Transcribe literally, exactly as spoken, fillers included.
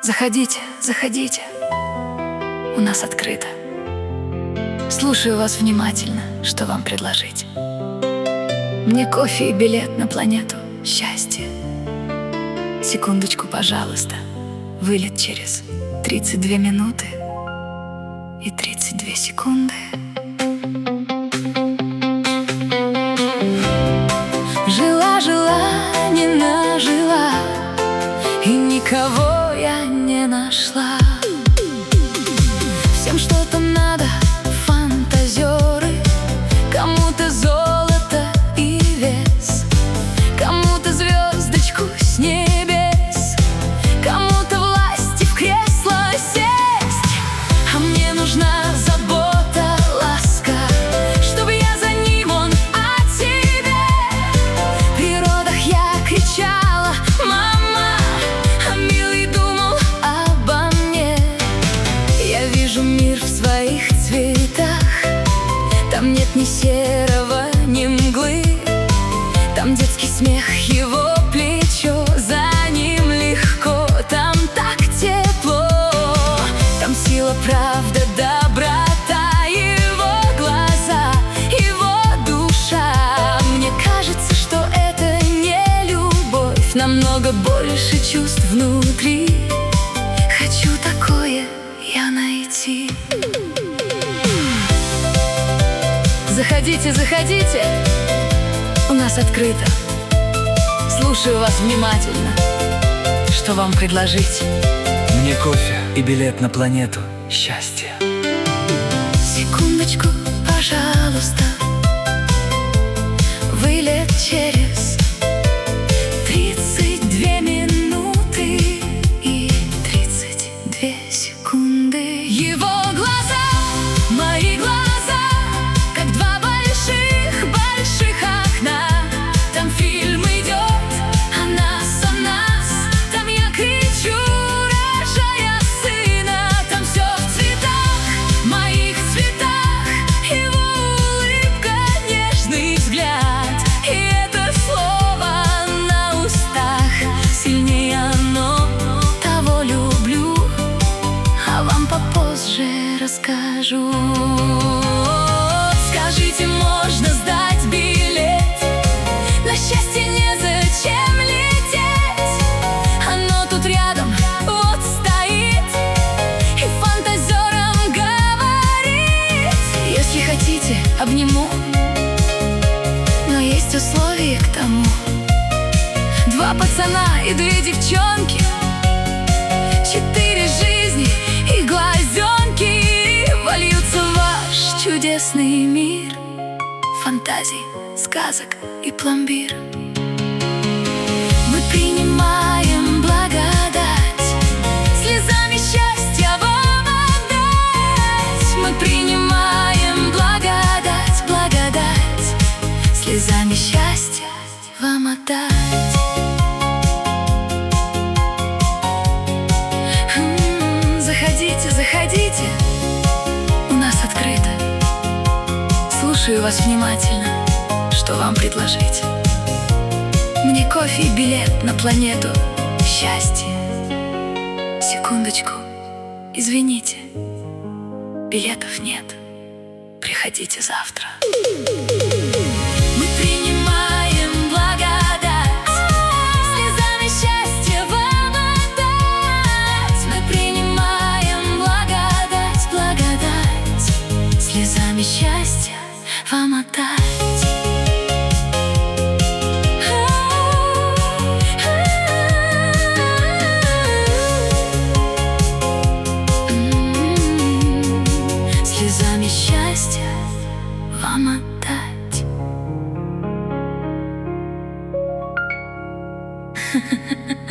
Заходите, заходите, у нас открыто. Слушаю вас внимательно, что вам предложить. Мне кофе и билет на планету счастья. Секундочку, пожалуйста. Вылет через тридцать две минуты и тридцать две секунды. Жила-жила, не нажила, и никого я не нашла. Всем что-то надо, фантазеры. Кому-то золото и вес, кому-то звездочку с небес, кому-то власти в кресло сесть. А мне нужна забота, ласка, чтобы я за ним, он о тебе. В природах я кричала: мама, а милый думал обо мне. Я вижу мир в своих цветах. Там нет ни серого, ни мглы. Там детский смех, его плечо, за ним легко. Там так тепло, там сила, правда, доброта. Его глаза, его душа. Мне кажется, что это не любовь, намного больше чувств внутри. Хочу такое я найти. Заходите, заходите, у нас открыто. Слушаю вас внимательно, что вам предложить. Мне кофе и билет на планету счастья. Секундочку, пожалуйста. Вылет через тридцать две минуты и тридцать две секунды. Его глаза, мои глаза, расскажу. Скажите, можно сдать билет? На счастье незачем лететь, оно тут рядом вот стоит и фантазерам говорит. Если хотите, обниму, но есть условия к тому. Два пацана и две девчонки, четыре жизни и глазенки вольются в ваш чудесный мир фантазий, сказок и пломбир. Мы принимаем благодать, слезами счастья вам отдать. Мы принимаем благодать, благодать, слезами счастья вам отдать. Заходите, заходите, у нас открыто. Слушаю вас внимательно, что вам предложить. Мне кофе и билет на планету счастья. Секундочку, извините, билетов нет. Приходите завтра. Мы принимаем благодать, слезами счастья вам отдать. Мы принимаем благодать, благодать, слезами счастья вам отдать. Слезами счастья вам отдать.